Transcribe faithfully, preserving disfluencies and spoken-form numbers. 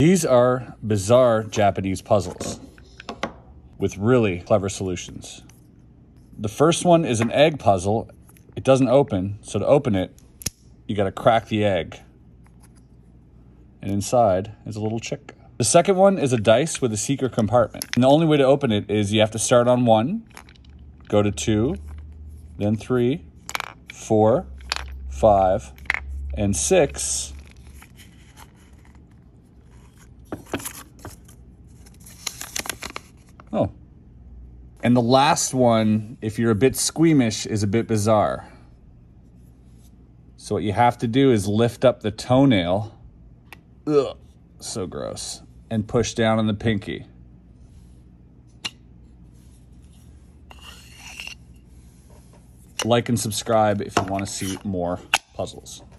These are bizarre Japanese puzzles with really clever solutions. The first one is an egg puzzle. It doesn't open, so to open it, you gotta crack the egg. And inside is a little chick. The second one is a dice with a secret compartment. And the only way to open it is you have to start on one, go to two, then three, four, five, and six. Oh. And the last one, if you're a bit squeamish, is a bit bizarre. So what you have to do is lift up the toenail. Ugh, so gross. And push down on the pinky. Like and subscribe if you want to see more puzzles.